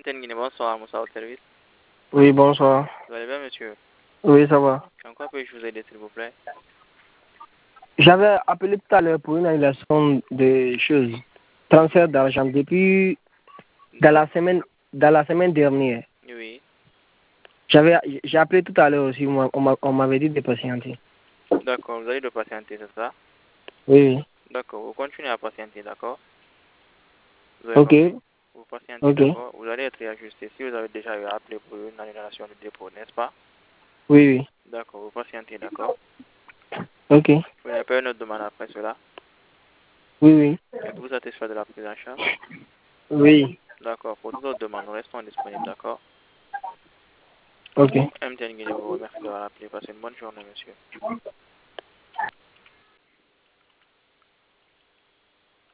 MTN Guinée, bonsoir, Moussa au service. Oui, bonsoir. Vous allez bien, monsieur? Oui, ça va. En quoi puis-je vous aider, s'il vous plaît? J'avais appelé tout à l'heure pour une annulation de choses. Transfert d'argent depuis dans la semaine dernière. Oui. J'ai appelé tout à l'heure aussi, on m'avait dit de patienter. D'accord, vous allez de patienter, c'est ça? Oui, oui. D'accord, vous continuez à patienter, d'accord? Vous avez Ok, compris? Vous patientez, ok. d'accord? Vous allez être réajusté si vous avez déjà eu appelé pour une annulation de dépôt, n'est-ce pas? Oui, oui. D'accord, vous patientez, d'accord? Ok. Vous n'avez pas une autre demande après cela? Oui, oui. Êtes-vous satisfait de la prise en charge? Oui. D'accord, pour toute autre demande, nous restons disponibles, d'accord? Ok. MTN Guinée vous remercie d'avoir appelé. Passez une bonne journée, monsieur.